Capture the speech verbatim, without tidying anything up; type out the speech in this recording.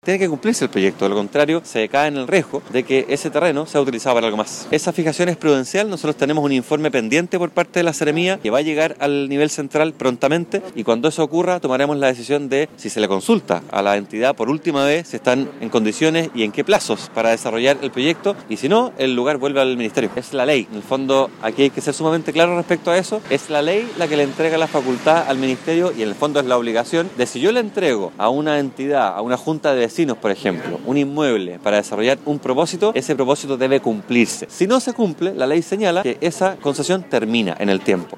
Tiene que cumplirse el proyecto, de lo contrario se cae en el riesgo de que ese terreno sea utilizado para algo más. Esa fijación es prudencial, nosotros tenemos un informe pendiente por parte de la Seremía que va a llegar al nivel central prontamente y cuando eso ocurra tomaremos la decisión de si se le consulta a la entidad por última vez si están en condiciones y en qué plazos para desarrollar el proyecto y si no, el lugar vuelve al Ministerio. Es la ley, en el fondo aquí hay que ser sumamente claro respecto a eso, es la ley la que le entrega la facultad al Ministerio y en el fondo es la obligación de si yo le entrego a una entidad, a una junta de vecinos, por ejemplo, un inmueble para desarrollar un propósito, ese propósito debe cumplirse. Si no se cumple, la ley señala que esa concesión termina en el tiempo.